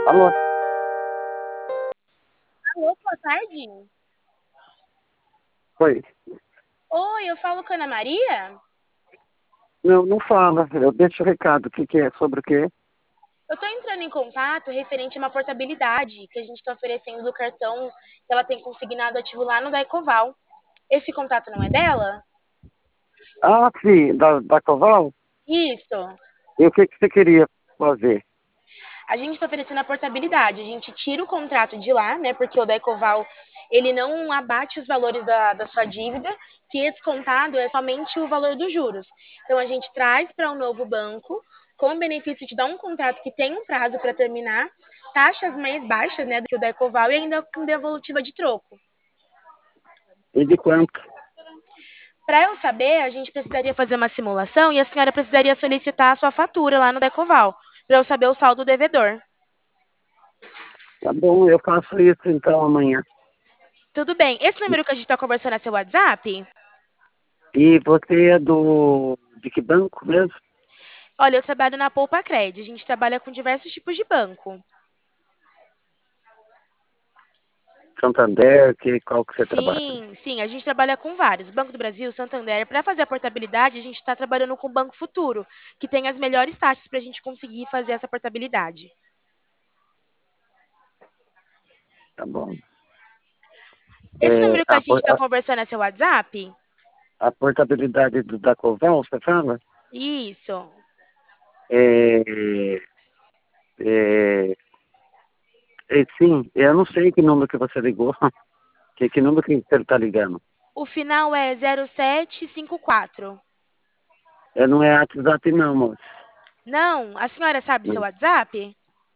Alô? Alô, boa tarde. Oi. Oi, eu falo com a Ana Maria? Não, não fala. Eu deixo o recado. O que que é? Sobre o quê? Eu tô entrando em contato referente a uma portabilidade que a gente está oferecendo do cartão que ela tem consignado ativo lá no Daicoval. Esse contato não é dela? Ah, sim, da Coval? Isso. E o que que você queria fazer? A gente está oferecendo a portabilidade. A gente tira o contrato de lá, né? Porque o Daicoval, ele não abate os valores da sua dívida, que descontado é somente o valor dos juros. Então a gente traz para um novo banco, com o benefício de dar um contrato que tem um prazo para terminar, taxas mais baixas, né, do que o Daicoval e ainda com devolutiva de troco. E de quanto? Para eu saber, a gente precisaria fazer uma simulação e a senhora precisaria solicitar a sua fatura lá no Daicoval, para eu saber o saldo devedor. Tá bom, eu faço isso então amanhã. Tudo bem. Esse número que a gente está conversando é seu WhatsApp? E você é de que banco mesmo? Olha, eu trabalho na Poupa Cred. A gente trabalha com diversos tipos de banco. Santander, qual que você trabalha? Sim, sim, a gente trabalha com vários. Banco do Brasil, Santander. Para fazer a portabilidade, a gente está trabalhando com o Banco Futuro, que tem as melhores taxas para a gente conseguir fazer essa portabilidade. Tá bom. Esse É, número que a gente está conversando é seu WhatsApp? a portabilidade da Coval, você fala? Isso. É, é, sim, eu não sei que número que você ligou. Que número que você está ligando? O final é 0754. Não é WhatsApp não, moço. Não, a senhora sabe seu WhatsApp?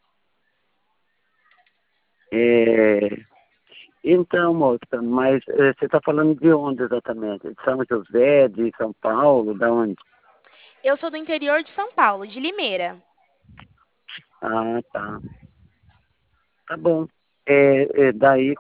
É, então, moça, mas você está falando de onde exatamente? De São José, de São Paulo, da onde? Eu sou do interior de São Paulo, de Limeira. Ah, tá. Tá bom. Daí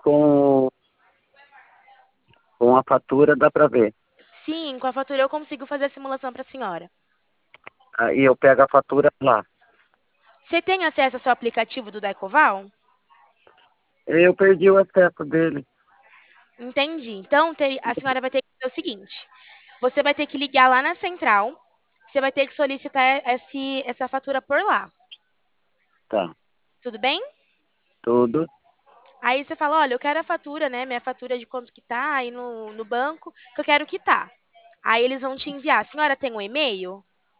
com a fatura dá para ver. Sim, com a fatura eu consigo fazer a simulação para a senhora. Aí eu pego a fatura lá. Você tem acesso ao seu aplicativo do Daicoval? Eu perdi o acesso dele. Entendi. Então, a senhora vai ter que fazer o seguinte: você vai ter que ligar lá na central, você vai ter que solicitar essa fatura por lá. Tá. Tudo bem? Tudo. Aí você fala: olha, eu quero a fatura, né? Minha fatura de quanto que tá aí no banco, que eu quero quitar. Aí eles vão te enviar. A senhora tem um e-mail?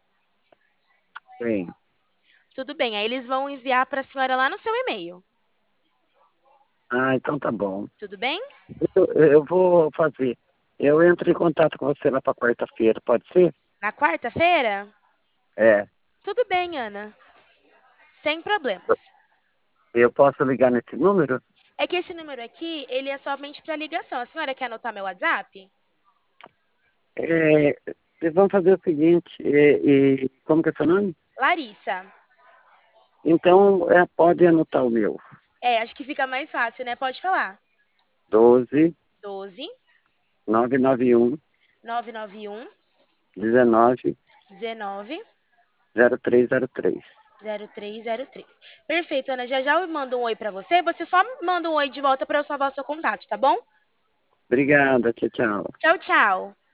Bem. Tudo bem. Aí eles vão enviar para a senhora lá no seu e-mail. Ah, então tá bom. Tudo bem? Eu vou fazer. Eu entro em contato com você lá para quarta-feira, pode ser? Na quarta-feira? É. Tudo bem, Ana. Sem problemas. Eu posso ligar nesse número? É que esse número aqui, ele é somente para ligação. A senhora quer anotar meu WhatsApp? É, vamos fazer o seguinte, como que é seu nome? Larissa. Então, pode anotar o meu. É, acho que fica mais fácil, né? Pode falar. 12 12 991 991 19 19 0303. 0303. Perfeito, Ana. Já já eu mando um oi para você. Você só manda um oi de volta para eu salvar o seu contato, tá bom? Obrigada, tchau, tchau. Tchau, tchau.